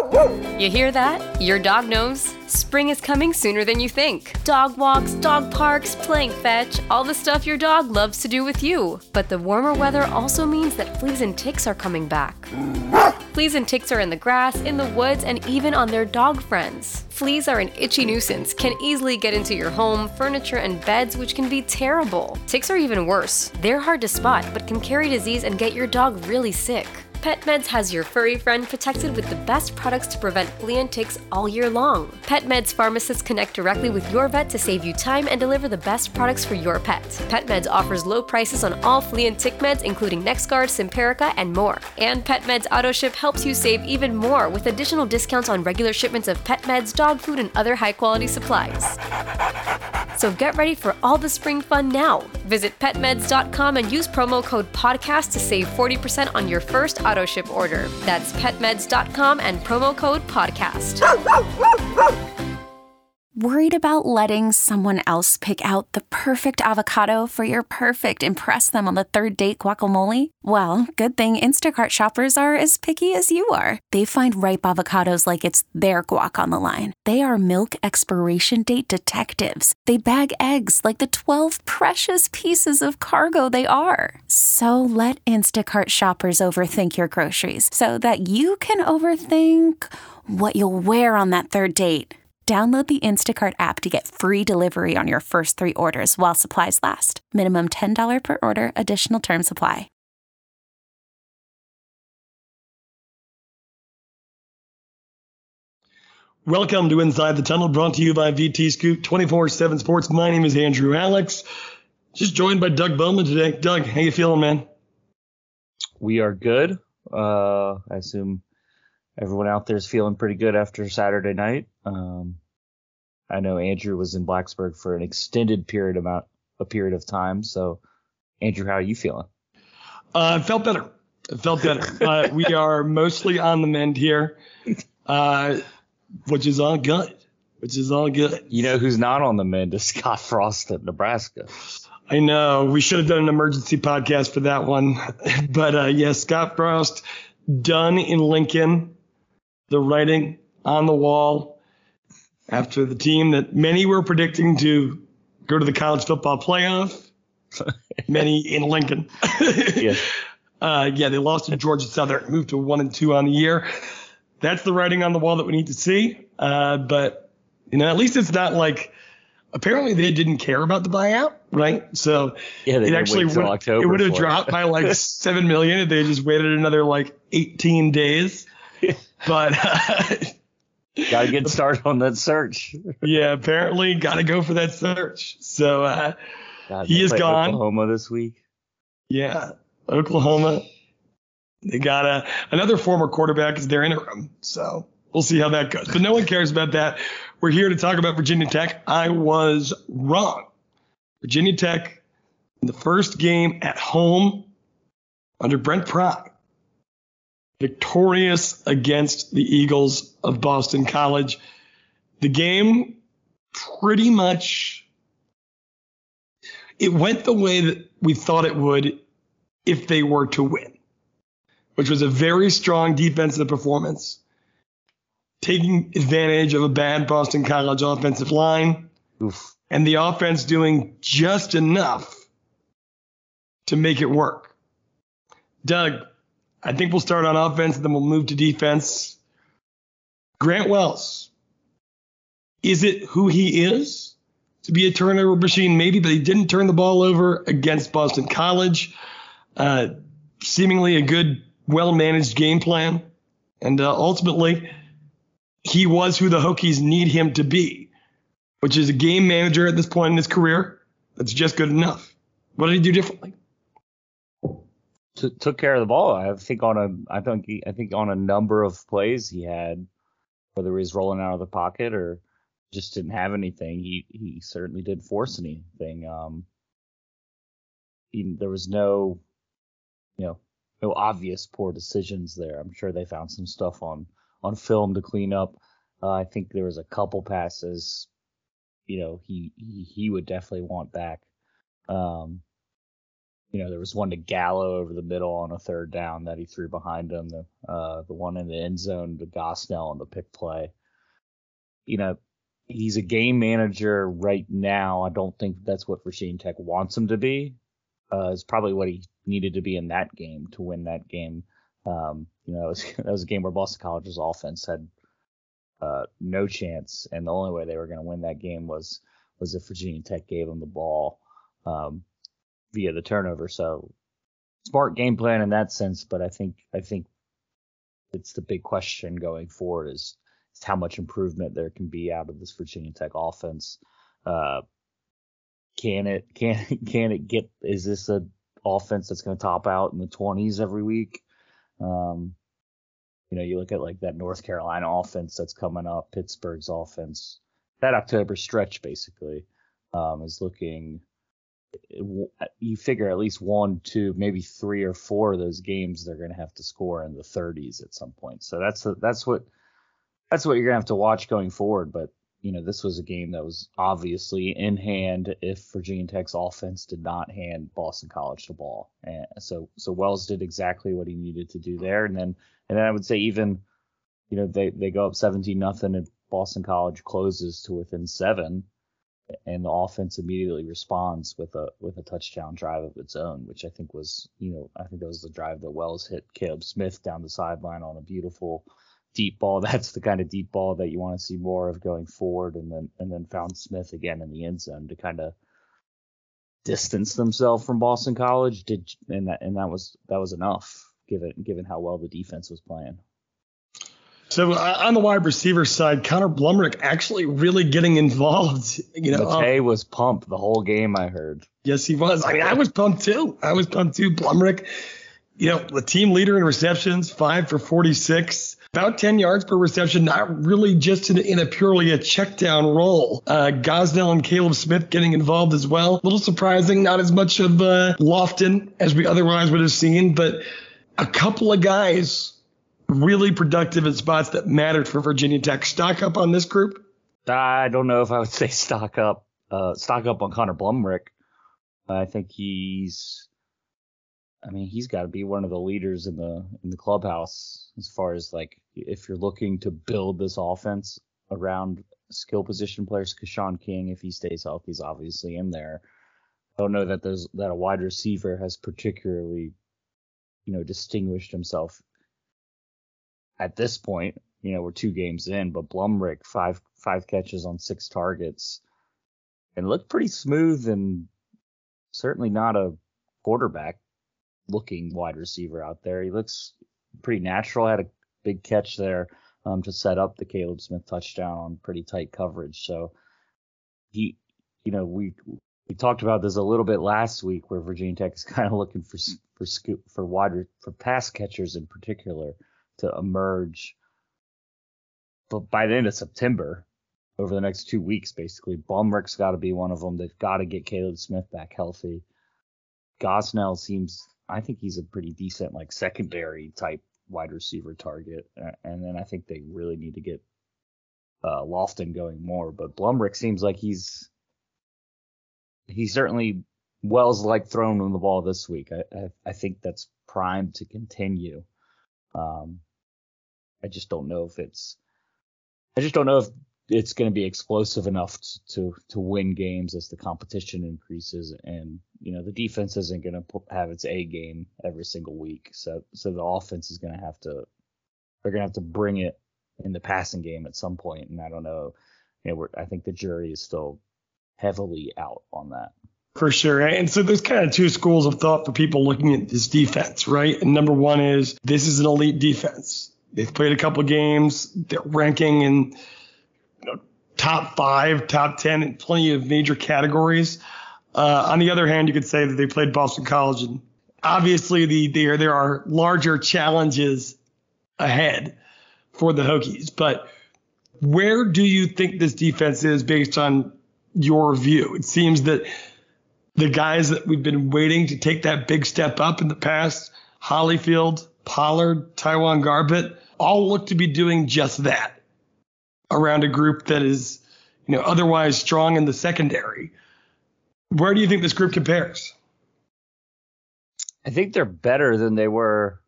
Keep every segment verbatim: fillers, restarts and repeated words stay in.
You hear that? Your dog knows. Spring is coming sooner than you think. Dog walks, dog parks, playing fetch, all the stuff your dog loves to do with you. But the warmer weather also means that fleas and ticks are coming back. Fleas and ticks are in the grass, in the woods, and even on their dog friends. Fleas are an itchy nuisance, can easily get into your home, furniture, and beds, which can be terrible. Ticks are even worse. They're hard to spot, but can carry disease and get your dog really sick. PetMeds has your furry friend protected with the best products to prevent flea and ticks all year long. PetMeds pharmacists connect directly with your vet to save you time and deliver the best products for your pet. PetMeds offers low prices on all flea and tick meds, including NexGard, Simparica, and more. And PetMeds AutoShip helps you save even more with additional discounts on regular shipments of pet meds, dog food, and other high-quality supplies. So get ready for all the spring fun now. Visit pet meds dot com and use promo code PODCAST to save forty percent on your first auto ship order. That's pet meds dot com and promo code podcast. Worried about letting someone else pick out the perfect avocado for your perfect impress them on the third date guacamole? Well, good thing Instacart shoppers are as picky as you are. They find ripe avocados like it's their guac on the line. They are milk expiration date detectives. They bag eggs like the twelve precious pieces of cargo they are. So let Instacart shoppers overthink your groceries so that you can overthink what you'll wear on that third date. Download the Instacart app to get free delivery on your first three orders while supplies last. Minimum ten dollars per order. Additional terms apply. Welcome to Inside the Tunnel, brought to you by V T Scoop twenty-four seven Sports. My name is Andrew Alex. Just joined by Doug Bowman today. Doug, how you feeling, man? We are good. Uh, I assume everyone out there is feeling pretty good after Saturday night. Um, I know Andrew was in Blacksburg for an extended period amount, a period of time. So, Andrew, how are you feeling? Uh, I felt better. I felt better. uh, we are mostly on the mend here, uh, which is all good. Which is all good. You know who's not on the mend is Scott Frost at Nebraska. I know. We should have done an emergency podcast for that one. But, uh, yes, yeah, Scott Frost done in Lincoln. The writing on the wall after the team that many were predicting to go to the college football playoff, many in Lincoln. yeah. Uh, yeah, they lost to Georgia Southern, moved to one and two on the year. That's the writing on the wall that we need to see. Uh, but, you know, at least it's not like apparently they didn't care about the buyout, right? So yeah, it actually would, October it would have for dropped it. by like seven million if they just waited another like eighteen days. But uh, got to get started on that search. yeah, apparently got to go for that search. So uh, God, he is gone. Oklahoma this week. Yeah, Oklahoma. They got a, another former quarterback as their interim. So we'll see how that goes. But no one cares about that. We're here to talk about Virginia Tech. I was wrong. Virginia Tech, in the first game at home under Brent Pry, victorious against the Eagles of Boston College. The game pretty much, it went the way that we thought it would if they were to win, which was a very strong defensive performance, taking advantage of a bad Boston College offensive line, Oof. and the offense doing just enough to make it work. Doug, I think we'll start on offense, and then we'll move to defense. Grant Wells, is it who he is to be a turnover machine? Maybe, but he didn't turn the ball over against Boston College. Uh, seemingly a good, well-managed game plan. And uh, ultimately, he was who the Hokies need him to be, which is a game manager at this point in his career that's just good enough. What did he do differently? T- took care of the ball. I think on a, I think, he, I think on a number of plays he had, whether he was rolling out of the pocket or just didn't have anything, he he certainly didn't force anything. Um, he, there was no, you know, no obvious poor decisions there. I'm sure they found some stuff on on film to clean up. Uh, I think there was a couple passes, you know, he he, he would definitely want back. Um, You know, there was one to Gallo over the middle on a third down that he threw behind him. The uh, the one in the end zone to Gosnell on the pick play. You know, he's a game manager right now. I don't think that's what Virginia Tech wants him to be. Uh, it's probably what he needed to be in that game to win that game. Um, you know, it was, that was a game where Boston College's offense had uh, no chance, and the only way they were going to win that game was was if Virginia Tech gave them the ball um, via the turnover. So smart game plan in that sense, but I think I think it's the big question going forward is, is how much improvement there can be out of this Virginia Tech offense. Uh, can it can can it get? Is this a offense that's going to top out in the twenties every week? Um, you know, you look at like that North Carolina offense that's coming up, Pittsburgh's offense. That October stretch basically um, is looking. You figure at least one, two, maybe three or four of those games they're going to have to score in the thirties at some point. So that's the, that's what that's what you're going to have to watch going forward. But you know, this was a game that was obviously in hand if Virginia Tech's offense did not hand Boston College the ball. And so so Wells did exactly what he needed to do there. And then and then I would say even, you know, they, they go up seventeen nothing and Boston College closes to within seven, and the offense immediately responds with a with a touchdown drive of its own, which I think was, you know, I think that was the drive that Wells hit Caleb Smith down the sideline on a beautiful deep ball. That's the kind of deep ball that you want to see more of going forward, and then and then found Smith again in the end zone to kind of distance themselves from Boston College. Did and that and that was that was enough given given how well the defense was playing. So uh, on the wide receiver side, Connor Blumrick actually really getting involved. You know, Matei um, was pumped the whole game, I heard. Yes, he was. I mean, I was pumped too. I was pumped too. Blumrick, you know, the team leader in receptions, five for forty-six, about ten yards per reception, not really just in, in a purely a check down role. Uh, Gosnell and Caleb Smith getting involved as well. A little surprising, not as much of uh, Lofton as we otherwise would have seen, but a couple of guys really productive in spots that mattered for Virginia Tech. Stock up on this group? I don't know if I would say stock up. Uh, stock up on Connor Blumrick. I think he's. I mean, he's got to be one of the leaders in the in the clubhouse as far as like if you're looking to build this offense around skill position players. Kashawn King, if he stays healthy, is obviously in there. I don't know that there's that a wide receiver has particularly, you know, distinguished himself at this point. You know, we're two games in, but Blumrick, five five catches on six targets, and looked pretty smooth, and certainly not a quarterback looking wide receiver out there. He looks pretty natural. Had a big catch there um, to set up the Caleb Smith touchdown on pretty tight coverage. So he, you know, we we talked about this a little bit last week, where Virginia Tech is kind of looking for for scoop for wide for pass catchers in particular to emerge. But by the end of September, over the next two weeks, basically, Blumrick's got to be one of them. They've got to get Caleb Smith back healthy. Gosnell seems, I think he's a pretty decent, like, secondary type wide receiver target. And then I think they really need to get uh, Lofton going more. But Blumrick seems like he's, he certainly, Wells like throwing him the ball this week. I, I, I think that's primed to continue. Um, I just don't know if it's, I just don't know if it's going to be explosive enough to, to, to win games as the competition increases, and, you know, the defense isn't going to have its A game every single week. So, so the offense is going to have to, they're going to have to bring it in the passing game at some point. And I don't know, you know, we're, I think the jury is still heavily out on that. For sure. And so there's kind of two schools of thought for people looking at this defense, right? And number one is this is an elite defense. They've played a couple of games. They're ranking in, you know, top five, top ten in plenty of major categories. Uh, on the other hand, you could say that they played Boston College, and obviously the there there are larger challenges ahead for the Hokies. But where do you think this defense is based on your view? It seems that the guys that we've been waiting to take that big step up in the past, Holyfield, Pollard, Taiwan Garbett, all look to be doing just that around a group that is, you know, otherwise strong in the secondary. Where do you think this group compares? I think they're better than they were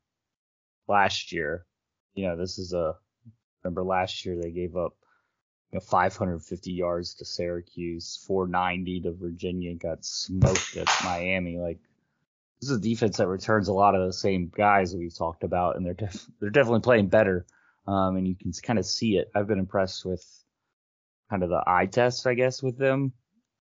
last year. You know, this is a remember last year they gave up you know, five hundred fifty yards to Syracuse, four ninety to Virginia, got smoked at Miami. Like, this is a defense that returns a lot of the same guys we've talked about, and they're def- they're definitely playing better. Um, and you can kind of see it. I've been impressed with kind of the eye test, I guess, with them,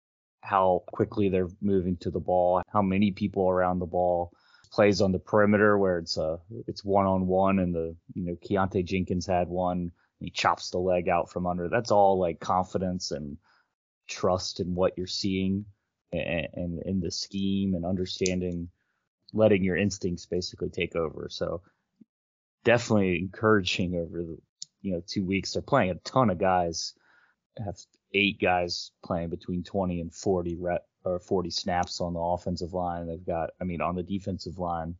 how quickly they're moving to the ball, how many people around the ball, plays on the perimeter where it's a it's one on one, and the you know Keontae Jenkins had one, and he chops the leg out from under. That's all like confidence and trust in what you're seeing, and, and in the scheme, and understanding, letting your instincts basically take over. So definitely encouraging over the you know two weeks. They're playing a ton of guys. Have eight guys playing between twenty and forty rep or forty snaps on the offensive line. They've got, I mean, on the defensive line,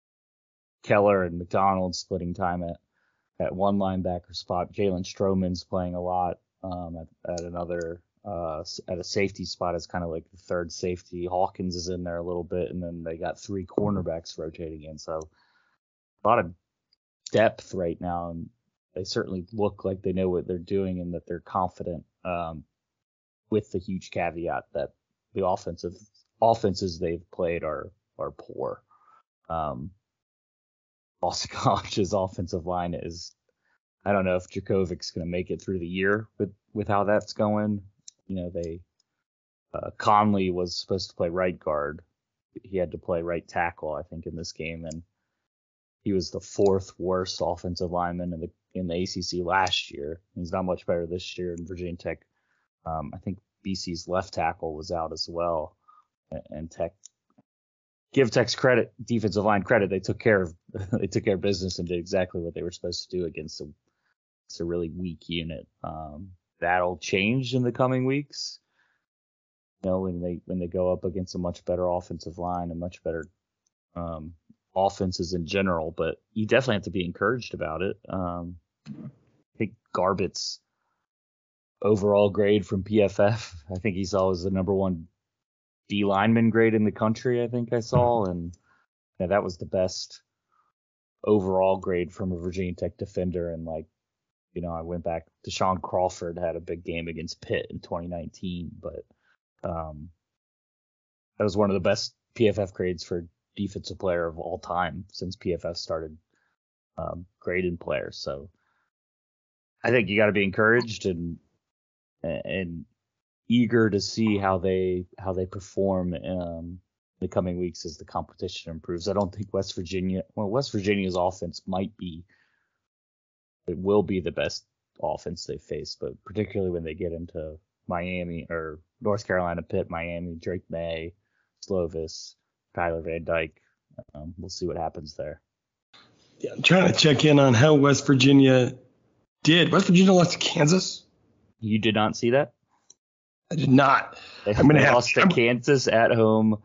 Keller and McDonald splitting time at, at one linebacker spot. Jalen Stroman's playing a lot um, at, at another, uh, at a safety spot as kind of like the third safety. Hawkins is in there a little bit, and then they got three cornerbacks rotating in. So a lot of depth right now, and they certainly look like they know what they're doing and that they're confident, um, with the huge caveat that the offensive offenses they've played are are poor. Um, Boston College's offensive line is, I don't know if Djokovic's going to make it through the year with, with how that's going. You know, they uh, Conley was supposed to play right guard. He had to play right tackle, I think, in this game, and he was the fourth worst offensive lineman in the in the A C C last year. He's not much better this year in Virginia Tech. Um, I think B C's left tackle was out as well, and Tech, give Tech's credit, defensive line credit, they took care of they took care of business and did exactly what they were supposed to do against a, against a really weak unit. Um, that'll change in the coming weeks. You know, when they when they go up against a much better offensive line and much better um, offenses in general, but you definitely have to be encouraged about it. Um, I think Garbutt's overall grade from P F F, I think he saw was the number one D lineman grade in the country, I think I saw, and yeah, that was the best overall grade from a Virginia Tech defender. And like, you know, I went back to Sean Crawford, had a big game against Pitt in twenty nineteen, but um, that was one of the best P F F grades for defensive player of all time since P F F started um, grading players. So I think you got to be encouraged and and eager to see how they how they perform um, the coming weeks as the competition improves. I don't think West Virginia, well, West Virginia's offense might be, it will be the best offense they face, but particularly when they get into Miami or North Carolina, Pitt, Miami, Drake May, Slovis, Tyler Van Dyke. Um, we'll see what happens there. Yeah, I'm trying to check in on how West Virginia did. West Virginia lost to Kansas. You did not see that? I did not. They, I'm gonna they have lost to Kansas at home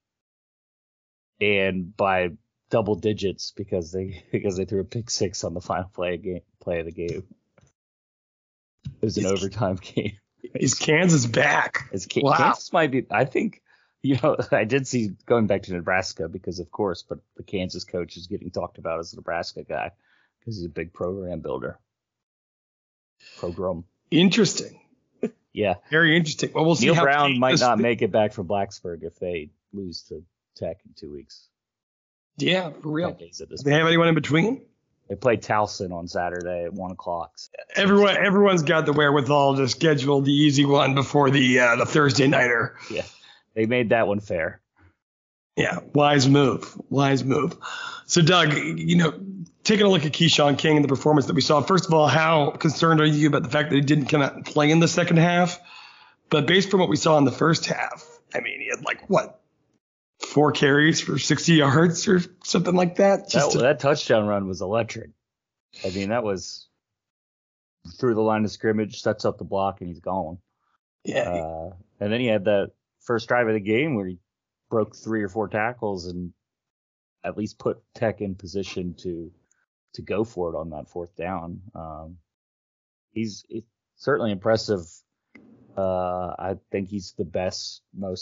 and by double digits because they because they threw a pick six on the final play of, game, play of the game. It was an is, overtime game. Is Kansas back? Is K- wow. Kansas might be. I think. You know, I did see going back to Nebraska because, of course, but the Kansas coach is getting talked about as a Nebraska guy because he's a big program builder. Program. Interesting. Yeah. Very interesting. Well, we'll see. Neil how Brown might not thing. make it back from Blacksburg if they lose to Tech in two weeks. Yeah, for real. Do they point. have anyone in between? They play Towson on Saturday at one o'clock. Everyone, everyone's got the wherewithal to schedule the easy one before the uh, the Thursday nighter. Yeah. They made that one fair. Yeah, wise move. Wise move. So, Doug, you know, taking a look at Keyshawn King and the performance that we saw, first of all, how concerned are you about the fact that he didn't come out and play in the second half? But based on what we saw in the first half, I mean, he had like, what, four carries for sixty yards or something like that? Just that, to- that touchdown run was electric. I mean, that was through the line of scrimmage, sets up the block, and he's gone. Yeah. Uh, and then he had that first drive of the game where he broke three or four tackles and at least put Tech in position to to go for it on that fourth down. Um, he's, he's certainly impressive. Uh, I think he's the best, most ex-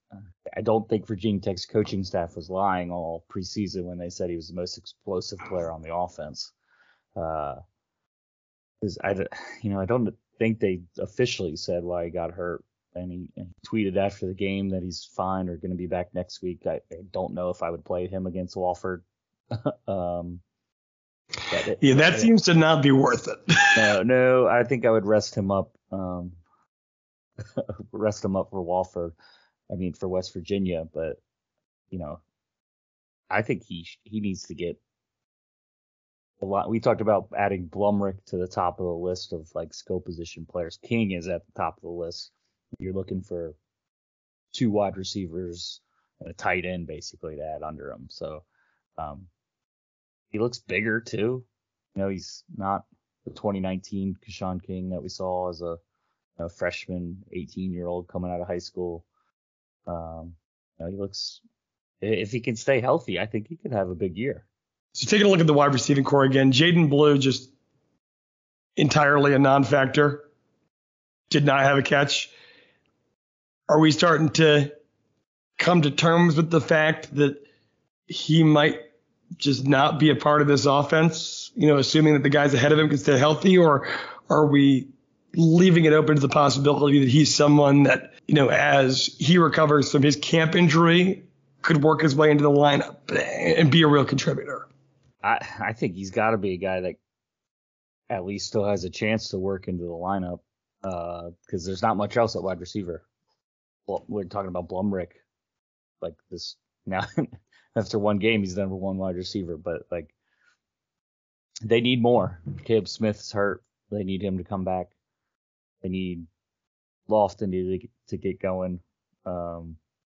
I don't think Virginia Tech's coaching staff was lying all preseason when they said he was the most explosive player on the offense. Uh, because I, you know, I don't think they officially said why he got hurt. And he, and he tweeted after the game that he's fine or going to be back next week. I, I don't know if I would play him against Wofford. um, it, yeah, that it, seems to not be worth it. no, no, I think I would rest him up. Um, rest him up for Wofford. I mean, for West Virginia, but you know, I think he he needs to get a lot. We talked about adding Blumrick to the top of the list of like skill position players. King is at the top of the list. You're looking for two wide receivers and a tight end basically to add under him. So um, he looks bigger too. You know, he's not the twenty nineteen Keshawn King that we saw as a, a freshman, eighteen year old coming out of high school. Um, you know, he looks, if he can stay healthy, I think he could have a big year. So taking a look at the wide receiving core again, Jaden Blue just entirely a non-factor. Did not have a catch. Are we starting to come to terms with the fact that he might just not be a part of this offense, you know, assuming that the guys ahead of him can stay healthy, or are we leaving it open to the possibility that he's someone that, you know, as he recovers from his camp injury, could work his way into the lineup and be a real contributor? I, I think he's got to be a guy that at least still has a chance to work into the lineup because uh, there's not much else at wide receiver. Well, we're talking about Blumrick, like this now. After one game, he's number one wide receiver, but like they need more. Caleb Smith's hurt; they need him to come back. They need Lofton to to get going, um,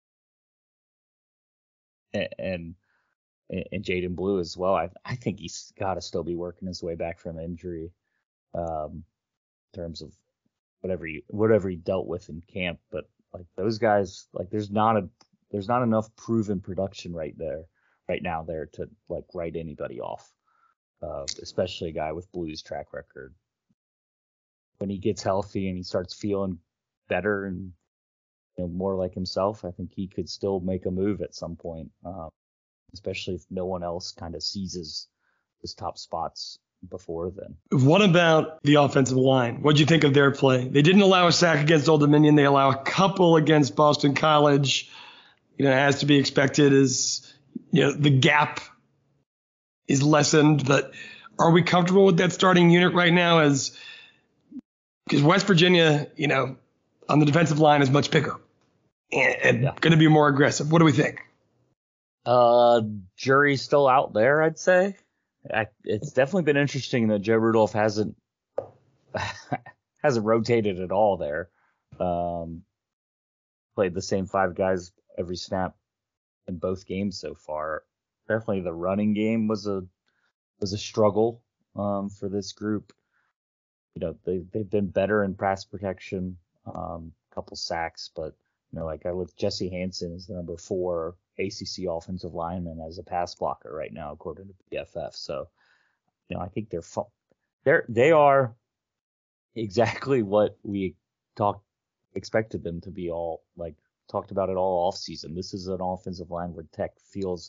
and and, and Jaden Blue as well. I I think he's got to still be working his way back from injury, um, in terms of whatever he whatever he dealt with in camp, but. Like those guys, like there's not a there's not enough proven production right there, right now there to like write anybody off, uh, especially a guy with Blues track record. When he gets healthy and he starts feeling better and you know more like himself, I think he could still make a move at some point, uh, especially if no one else kind of seizes his top spots before then. What about the offensive line? What'd you think of their play? They didn't allow a sack against Old Dominion. They allow a couple against Boston College. You know, as to be expected is, you know, the gap is lessened, but are we comfortable with that starting unit right now? As because West Virginia, you know, on the defensive line is much bigger and, and yeah. going to be more aggressive. What do we think? Uh, jury's still out there, I'd say. I, it's definitely been interesting that Joe Rudolph hasn't hasn't rotated at all there. Um, played the same five guys every snap in both games so far. Definitely the running game was a was a struggle um, for this group. You know, they they've been better in pass protection, um, a couple sacks, but you know, like I look, Jesse Hansen is the number four A C C offensive lineman as a pass blocker right now, according to P F F. So, you know, I think they're fu- they're they are exactly what we talked expected them to be. All like talked about it all off season. This is an offensive line where Tech feels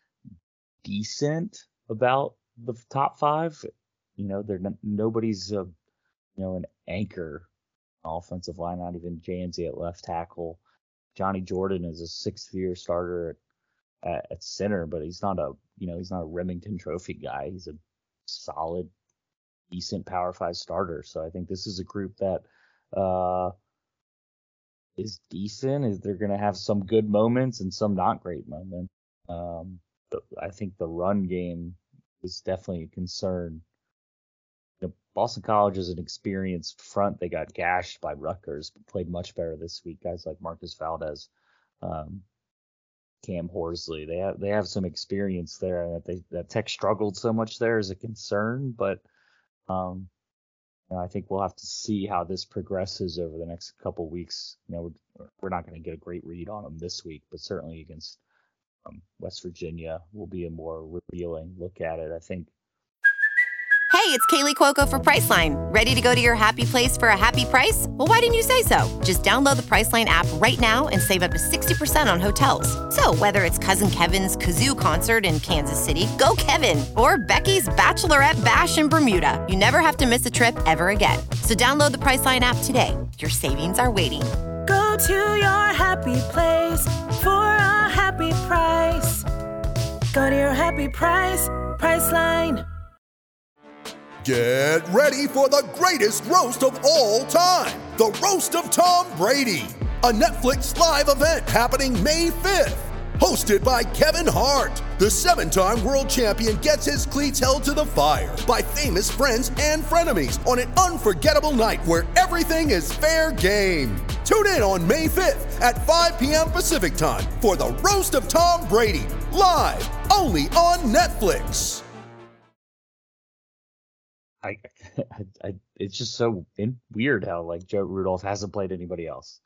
decent about the top five. You know, they're n- nobody's a, you know an anchor offensive line. Not even J N Z at left tackle. Johnny Jordan is a sixth year starter at, at, at center, but he's not a, you know, he's not a Remington Trophy guy. He's a solid, decent Power Five starter. So I think this is a group that uh, is decent. Is they're going to have some good moments and some not great moments. Um, but I think the run game is definitely a concern. You know, Boston College is an experienced front. They got gashed by Rutgers, but played much better this week. Guys like Marcus Valdez, um, Cam Horsley, they have they have some experience there. And that they that Tech struggled so much there is a concern, but um, you know, I think we'll have to see how this progresses over the next couple weeks. You know, we're, we're not going to get a great read on them this week, but certainly against um, West Virginia will be a more revealing look at it, I think. Hey, it's Kaylee Cuoco for Priceline. Ready to go to your happy place for a happy price? Well, why didn't you say so? Just download the Priceline app right now and save up to sixty percent on hotels. So whether it's Cousin Kevin's Kazoo Concert in Kansas City, go Kevin, or Becky's Bachelorette Bash in Bermuda, you never have to miss a trip ever again. So download the Priceline app today. Your savings are waiting. Go to your happy place for a happy price. Go to your happy price, Priceline. Get ready for the greatest roast of all time, the Roast of Tom Brady, a Netflix live event happening May fifth. Hosted by Kevin Hart, the seven-time world champion gets his cleats held to the fire by famous friends and frenemies on an unforgettable night where everything is fair game. Tune in on May fifth at five p.m. Pacific time for the Roast of Tom Brady, live only on Netflix. I, I, I it's just so in, weird how like Joe Rudolph hasn't played anybody else.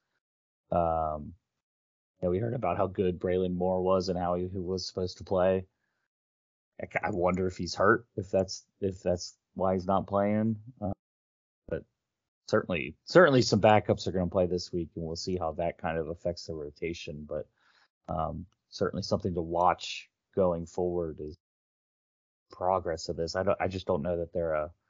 Um, you know, we heard about how good Braylon Moore was and how he, he was supposed to play. I, I wonder if he's hurt, if that's if that's why he's not playing. Uh, but certainly, certainly some backups are going to play this week, and we'll see how that kind of affects the rotation. But um, certainly something to watch going forward is progress of this. I don't. I just don't know that they're a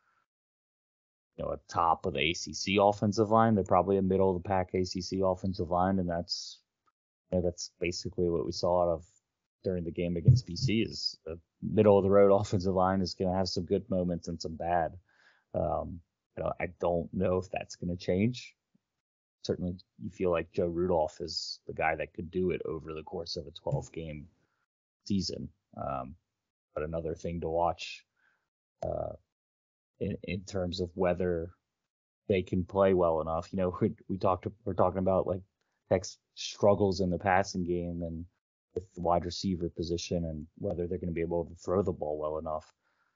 you know, a top of the A C C offensive line. They're probably a middle of the pack A C C offensive line, and that's you know, that's basically what we saw out of during the game against B C. Is a middle of the road offensive line is going to have some good moments and some bad. Um, you know, I don't know if that's going to change. Certainly, you feel like Joe Rudolph is the guy that could do it over the course of a twelve game season. Um, but another thing to watch. Uh, In, in terms of whether they can play well enough. You know, we, we talked, we're talking about like Tech's struggles in the passing game and with the wide receiver position and whether they're going to be able to throw the ball well enough.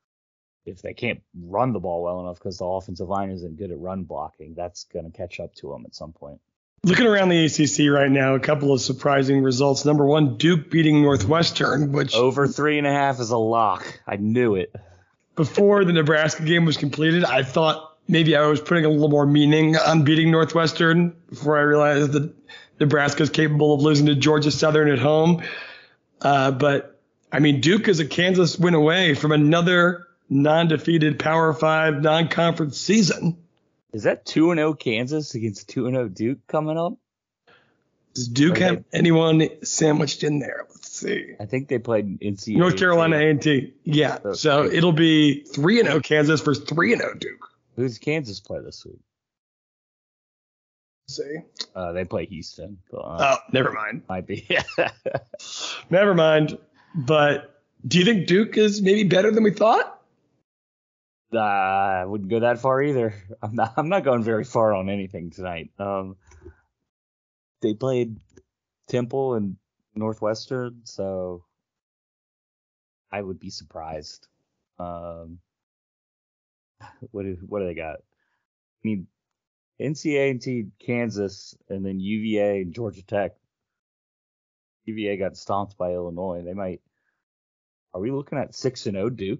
If they can't run the ball well enough because the offensive line isn't good at run blocking, that's going to catch up to them at some point. Looking around the A C C right now, a couple of surprising results. Number one, Duke beating Northwestern, which over three and a half is a lock. I knew it. Before the Nebraska game was completed, I thought maybe I was putting a little more meaning on beating Northwestern before I realized that Nebraska is capable of losing to Georgia Southern at home. Uh, but, I mean, Duke is a Kansas win away from another non-defeated Power five non-conference season. Is that two and oh Kansas against two and oh Duke coming up? Does Duke Are have they... anyone sandwiched in there? Let's see. I think they played N C A A. North Carolina A and T. Yeah. So, so it'll be three and oh Kansas versus three and oh Duke. Who's Kansas play this week? Let's see. Uh, they play Houston. Uh, oh, never mind. Might be. Never mind. But do you think Duke is maybe better than we thought? Uh, I wouldn't go that far either. I'm not. I'm not going very far on anything tonight. Um, they played Temple and Northwestern, so I would be surprised. Um, what do what do they got? I mean, N C A A and T, Kansas, and then U V A and Georgia Tech. U V A got stomped by Illinois. They might. Are we looking at six and zero Duke?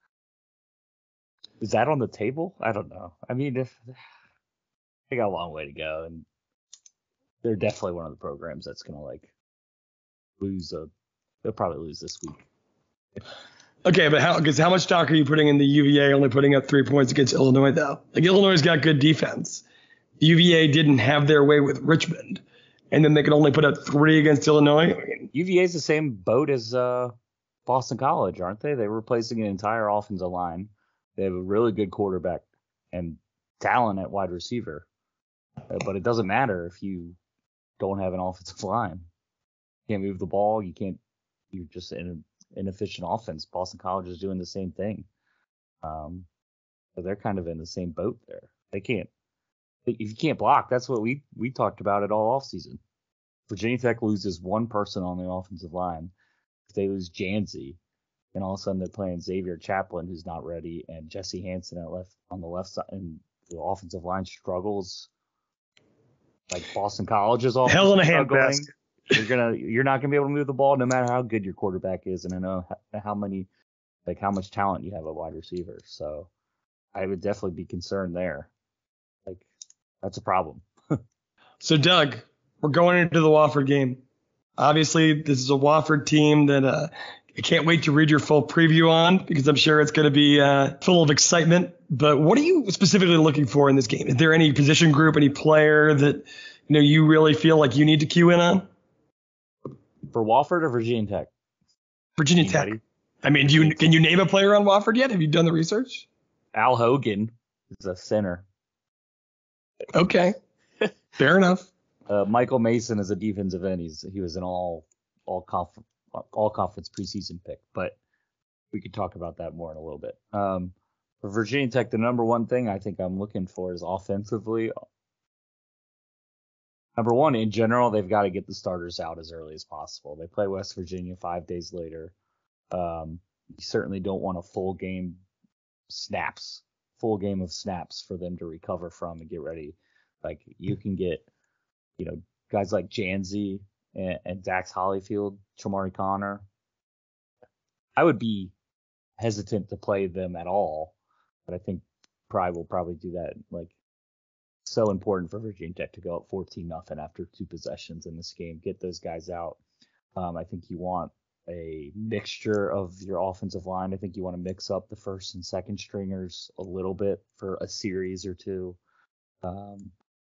Is that on the table? I don't know. I mean, if they got a long way to go, and they're definitely one of the programs that's gonna like lose a. They'll probably lose this week. Okay, but how? Because how much stock are you putting in the U V A only putting up three points against Illinois though? Like Illinois's got good defense. U V A didn't have their way with Richmond, and then they could only put up three against Illinois. I mean, U V A's the same boat as uh, Boston College, aren't they? They're replacing an entire offensive line. They have a really good quarterback and talent at wide receiver. Uh, but it doesn't matter if you don't have an offensive line. You can't move the ball. You can't. You're just in an inefficient offense. Boston College is doing the same thing. Um, so they're kind of in the same boat there. They can't. If you can't block, that's what we we talked about it all offseason. Virginia Tech loses one person on the offensive line. If they lose Janzi, and all of a sudden they're playing Xavier Chaplin, who's not ready, and Jesse Hansen at left on the left side, and the offensive line struggles. Like Boston College's offense hell in a struggling. handbasket. You're gonna, you're not gonna be able to move the ball no matter how good your quarterback is, and I know how, how many, like how much talent you have at wide receiver. So I would definitely be concerned there. Like, that's a problem. So, Doug, we're going into the Wofford game. Obviously, this is a Wofford team that uh, I can't wait to read your full preview on, because I'm sure it's going to be uh, full of excitement. But what are you specifically looking for in this game? Is there any position group, any player that you know you really feel like you need to cue in on? For Wofford or Virginia Tech? Virginia Anybody? Tech. I mean, do you can you name a player on Wofford yet? Have you done the research? Al Hogan is a center. Okay, fair enough. Uh, Michael Mason is a defensive end. He's he was an all all conf- all conference preseason pick, but we could talk about that more in a little bit. Um, for Virginia Tech, the number one thing I think I'm looking for is offensively. Number one, in general, they've got to get the starters out as early as possible. They play West Virginia five days later. Um, you certainly don't want a full game snaps, full game of snaps for them to recover from and get ready. Like, you can get, you know, guys like Janzi and, and Dax Hollyfield, Chamari Connor. I would be hesitant to play them at all, but I think Pride will probably do that. Like, so important for Virginia Tech to go up fourteen nothing after two possessions in this game. Get those guys out. Um, I think you want a mixture of your offensive line. I think you want to mix up the first and second stringers a little bit for a series or two. Um,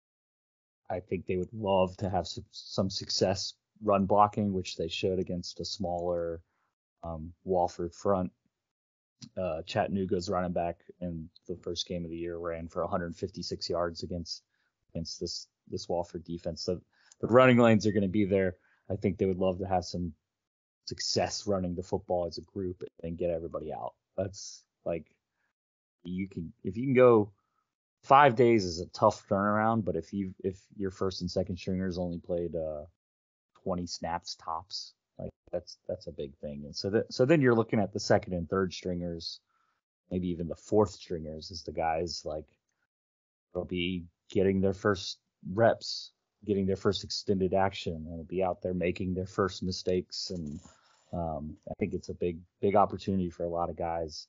I think they would love to have some, some success run blocking, which they should against a smaller um, Wofford front. Uh, Chattanooga's running back in the first game of the year ran for one hundred fifty-six yards against against this this Wofford defense. So the running lanes are going to be there. I think they would love to have some success running the football as a group and get everybody out. That's like, you can if you can go five days is a tough turnaround, but if you if your first and second stringers only played uh, twenty snaps tops, like that's that's a big thing. And so that so then you're looking at the second and third stringers, maybe even the fourth stringers as the guys like will be getting their first reps, getting their first extended action, and will be out there making their first mistakes. And um, I think it's a big big opportunity for a lot of guys.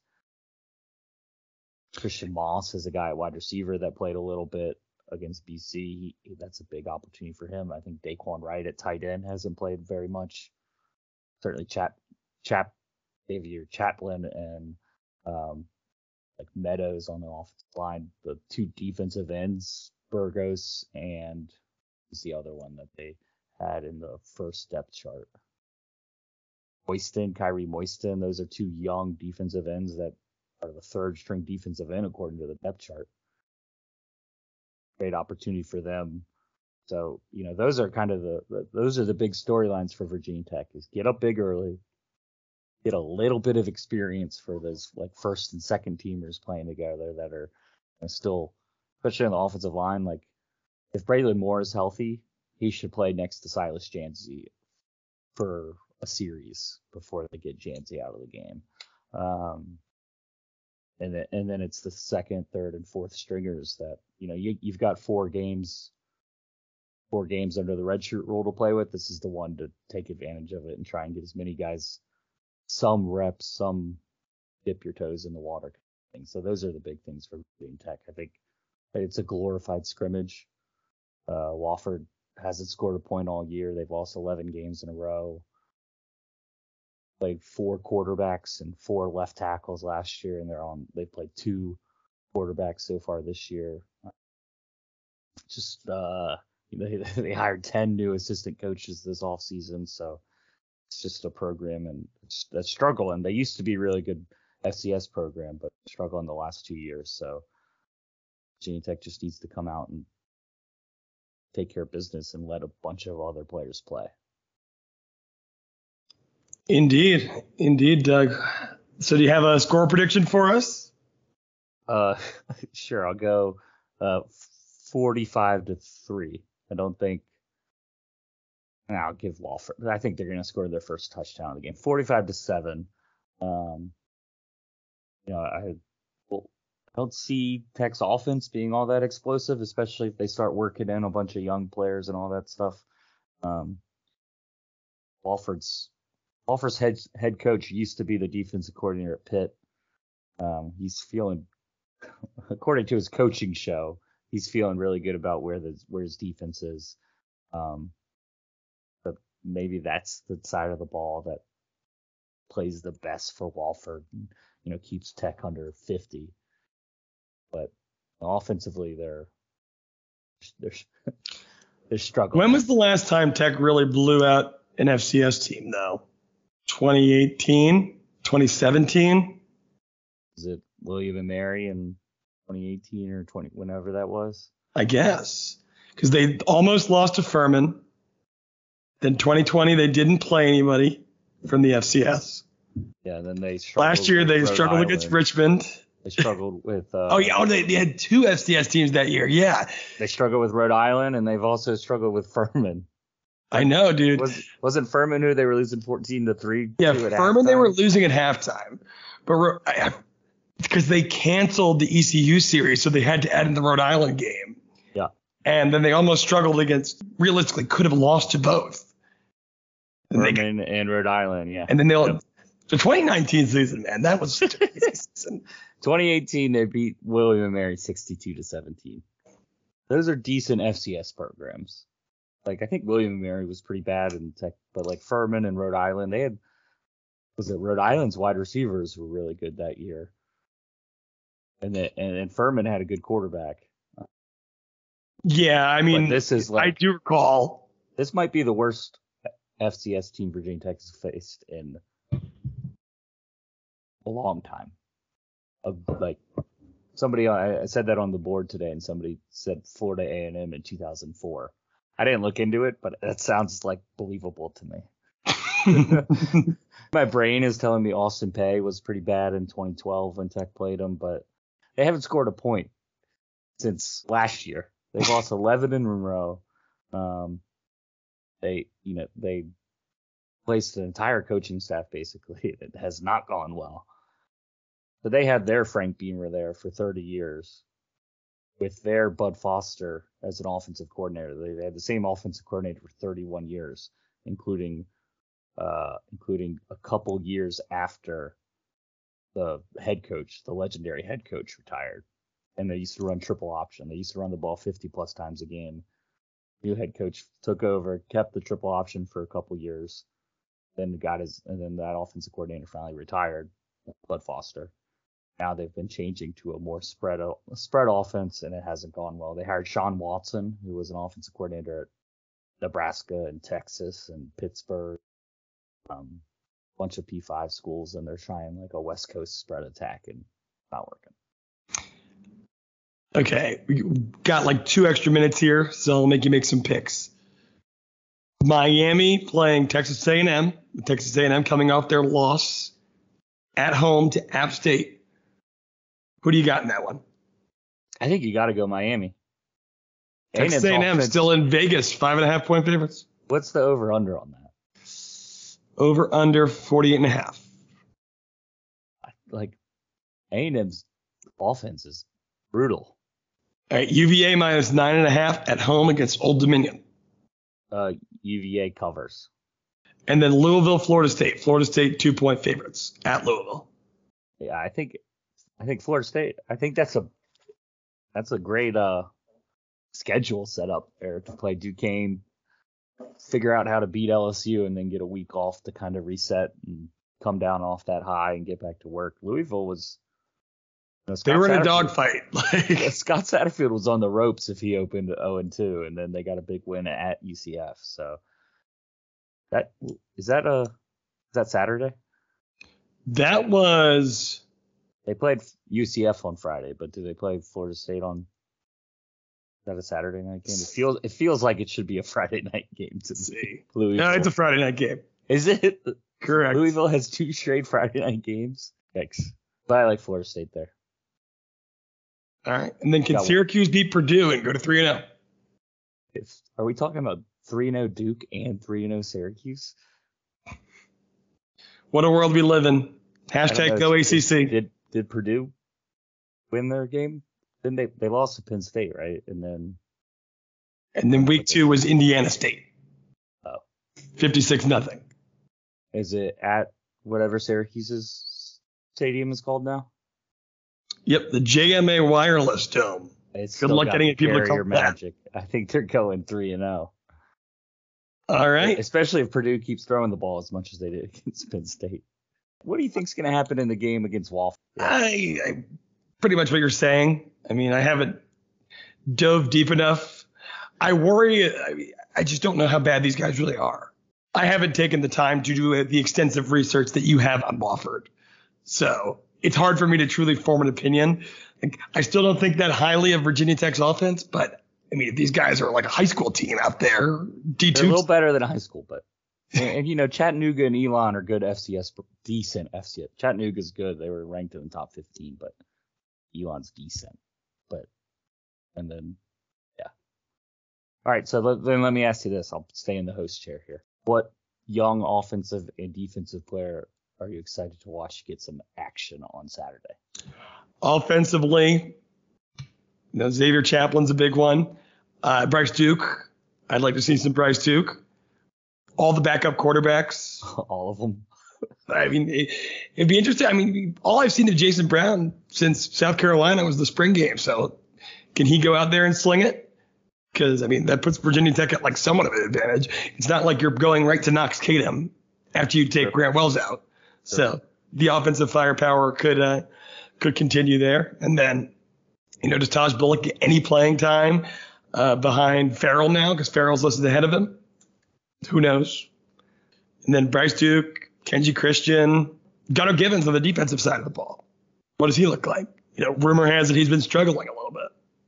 Christian Moss is a guy at wide receiver that played a little bit against B C. He, that's a big opportunity for him. I think Daquan Wright at tight end hasn't played very much. Certainly Chap, Chap, Xavier Chaplin and um, like Meadows on the offensive line. The two defensive ends, Burgos and who's the other one that they had in the first depth chart? Moiston, Kyrie Moiston. Those are two young defensive ends that are the third string defensive end according to the depth chart. Great opportunity for them. So, you know, those are kind of the, the those are the big storylines for Virginia Tech, is get up big early, get a little bit of experience for those like first and second teamers playing together that are you know, still, especially on the offensive line. Like, if Braylon Moore is healthy, he should play next to Silas Janzi for a series before they get Janzi out of the game. Um, And then, and then it's the second, third, and fourth stringers that, you know, you, you've got four games, four games under the redshirt rule to play with. This is the one to take advantage of it and try and get as many guys some reps, some dip your toes in the water thing. So those are the big things for Virginia Tech. I think it's a glorified scrimmage. Uh, Wofford hasn't scored a point all year. They've lost eleven games in a row. Played four quarterbacks and four left tackles last year, and they're on. They played two quarterbacks so far this year. Just uh, they they hired ten new assistant coaches this off season, so it's just a program and it's a struggle. And they used to be a really good F C S program, but struggle in the last two years. So Virginia Tech just needs to come out and take care of business and let a bunch of other players play. Indeed. Indeed, Doug. So do you have a score prediction for us? Uh, sure. I'll go uh, forty-five to three. I don't think. And I'll give Wofford. I think they're going to score their first touchdown of the game. forty-five to seven. Um, you know, I, well, I don't see Tech's offense being all that explosive, especially if they start working in a bunch of young players and all that stuff. Um, Wofford's Wofford's head head coach used to be the defensive coordinator at Pitt. Um, he's feeling according to his coaching show, he's feeling really good about where the where his defense is. Um, but maybe that's the side of the ball that plays the best for Walford. And, you know, keeps Tech under fifty. But offensively, they're they're they're struggling. When was the last time Tech really blew out an F C S team, though? twenty eighteen, twenty seventeen? Is it William and Mary in twenty eighteen or twenty, whenever that was? I guess. Because they almost lost to Furman. Then twenty twenty, they didn't play anybody from the F C S. Yeah, then they Last year, they Rhode struggled Island. against Richmond. They struggled with. Uh, oh, yeah. Oh, they, they had two F C S teams that year. Yeah. They struggled with Rhode Island, and they've also struggled with Furman. I know, dude. Was, wasn't Furman who they were losing fourteen to three? Yeah, to at Furman, halftime? they were losing at halftime. But because they canceled the E C U series, so they had to add in the Rhode Island game. Yeah. And then they almost struggled against, realistically, could have lost to both. And Furman they, and Rhode Island, yeah. And then they'll. Yep. The twenty nineteen season, man, that was such a crazy season. twenty eighteen, they beat William and Mary sixty-two to seventeen. Those are decent F C S programs. Like, I think William and Mary was pretty bad in Tech, but like Furman and Rhode Island, they had, was it Rhode Island's wide receivers were really good that year. And the, and, and Furman had a good quarterback. Yeah, I mean, but this is like, I do recall. This might be the worst F C S team Virginia Tech has faced in a long time. Of like somebody, I said that on the board today, and somebody said Florida A and M in two thousand four. I didn't look into it, but that sounds like believable to me. My brain is telling me Austin Peay was pretty bad in twenty twelve when Tech played them, but they haven't scored a point since last year. They've lost eleven in a row. Um, they, you know, they placed an entire coaching staff basically. It has not gone well. But they had their Frank Beamer there for thirty years with their Bud Foster as an offensive coordinator. They, they had the same offensive coordinator for thirty-one years, including uh, including a couple years after the head coach, the legendary head coach, retired. And they used to run triple option. They used to run the ball fifty plus times a game. New head coach took over, kept the triple option for a couple years, then got his, and then that offensive coordinator finally retired, Bud Foster. Now they've been changing to a more spread spread offense, and it hasn't gone well. They hired Sean Watson, who was an offensive coordinator at Nebraska and Texas and Pittsburgh, um, a bunch of P five schools, and they're trying like a West Coast spread attack, and not working. Okay, we got like two extra minutes here, so I'll make you make some picks. Miami playing Texas A and M. Texas A and M coming off their loss at home to App State. Who do you got in that one? I think you got to go Miami. Texas A and M is still in Vegas, five and a half point favorites. What's the over under on that? Over under forty-eight and a half. Like A and M's offense is brutal. All right, U V A minus nine and a half at home against Old Dominion. Uh, U V A covers. And then Louisville, Florida State. Florida State two point favorites at Louisville. Yeah, I think I think Florida State. I think that's a that's a great uh schedule set up there to play Duquesne, figure out how to beat L S U, and then get a week off to kind of reset and come down off that high and get back to work. Louisville was. You know, they were in a Satterfield, dogfight. yeah, Scott Satterfield was on the ropes if he opened oh and two, and then they got a big win at U C F. So that is that a is that Saturday? That was. They played U C F on Friday, but do they play Florida State on? Is that a Saturday night game? It feels it feels like it should be a Friday night game to see. Louisville. No, it's a Friday night game. Is it? Correct. Louisville has two straight Friday night games. Yikes. But I like Florida State there. All right. And then can Got Syracuse one. beat Purdue and go to three and oh? If, are we talking about three and oh Duke and three and oh Syracuse? What a world we live in. Hashtag go A C C. Did did Purdue win their game? Then they they lost to Penn State, right? And then and then week two was Indiana State. Oh. fifty-six nothing. Is it at whatever Syracuse's stadium is called now? Yep, the J M A Wireless Dome. It's Good luck getting people to come back. Magic. I think they're going three and zero. All right. Especially if Purdue keeps throwing the ball as much as they did against Penn State. What do you think's going to happen in the game against Wofford? I, I pretty much what you're saying. I mean, I haven't dove deep enough. I worry. I, I just don't know how bad these guys really are. I haven't taken the time to do the extensive research that you have on Wofford. So it's hard for me to truly form an opinion. Like, I still don't think that highly of Virginia Tech's offense, but I mean, if these guys are like a high school team out there, D two. They're a little better than a high school, but and, and you know, Chattanooga and Elon are good F C S, decent F C S. Chattanooga's good. They were ranked in the top fifteen, but Elon's decent. But and then yeah. All right, so let, then let me ask you this. I'll stay in the host chair here. What young offensive and defensive player are you excited to watch get some action on Saturday? Offensively, you know, Xavier Chaplin's a big one. Uh, Bryce Duke. I'd like to see some Bryce Duke. All the backup quarterbacks. All of them. I mean, it, it'd be interesting. I mean, all I've seen of Jason Brown since South Carolina was the spring game. So can he go out there and sling it? Because, I mean, that puts Virginia Tech at like somewhat of an advantage. It's not like you're going right to Knox Kadum after you take sure. Grant Wells out. Sure. So the offensive firepower could uh, could continue there. And then, you know, does Taj Bullock get any playing time uh, behind Farrell now? Because Farrell's listed ahead of him. Who knows? And then Bryce Duke, Kenji Christian, Gunnar Givens on the defensive side of the ball. What does he look like? You know, rumor has it he's been struggling a little bit.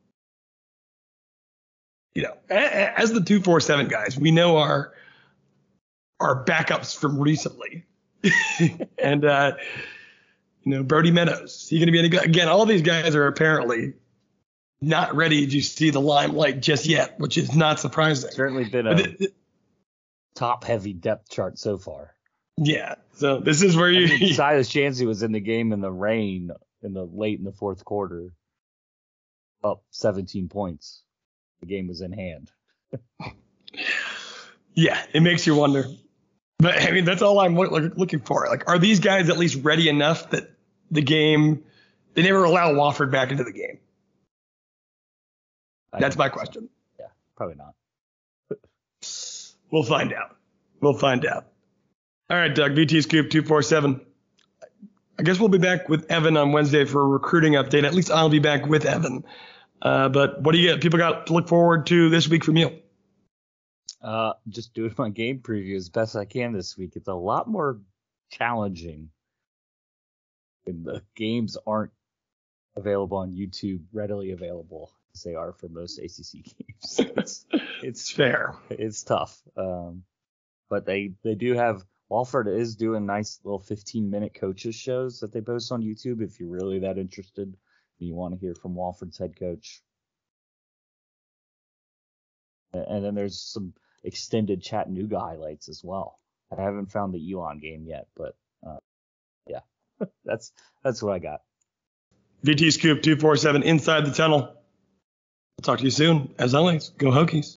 You know, as the two four seven guys, we know our our backups from recently. and, uh, you know, Brody Meadows, is he going to be any good? Again, all these guys are apparently not ready to see the limelight just yet, which is not surprising. Certainly been a top-heavy depth chart so far. Yeah, so this is where you... I mean, Silas Chansey was in the game in the rain in the late in the fourth quarter, up seventeen points. The game was in hand. Yeah, it makes you wonder. But, I mean, that's all I'm looking for. Like, are these guys at least ready enough that the game – they never allow Wofford back into the game? I that's my question. So. Yeah, probably not. We'll find out. We'll find out. All right, Doug, V T Scoop two forty-seven. I guess we'll be back with Evan on Wednesday for a recruiting update. At least I'll be back with Evan. Uh, but what do you get? People got to look forward to this week from you? Uh, just doing my game preview as best I can this week. It's a lot more challenging. And the games aren't available on YouTube, readily available as they are for most A C C games. It's, it's fair. It's tough. Um, but they, they do have, Wofford is doing nice little fifteen minute coaches shows that they post on YouTube if you're really that interested. You want to hear from Wofford's head coach. And then there's some extended Chattanooga highlights as well. I haven't found the Elon game yet, but uh, yeah, that's that's what I got. V T Scoop two forty-seven Inside the Tunnel. I'll talk to you soon. As always, go Hokies.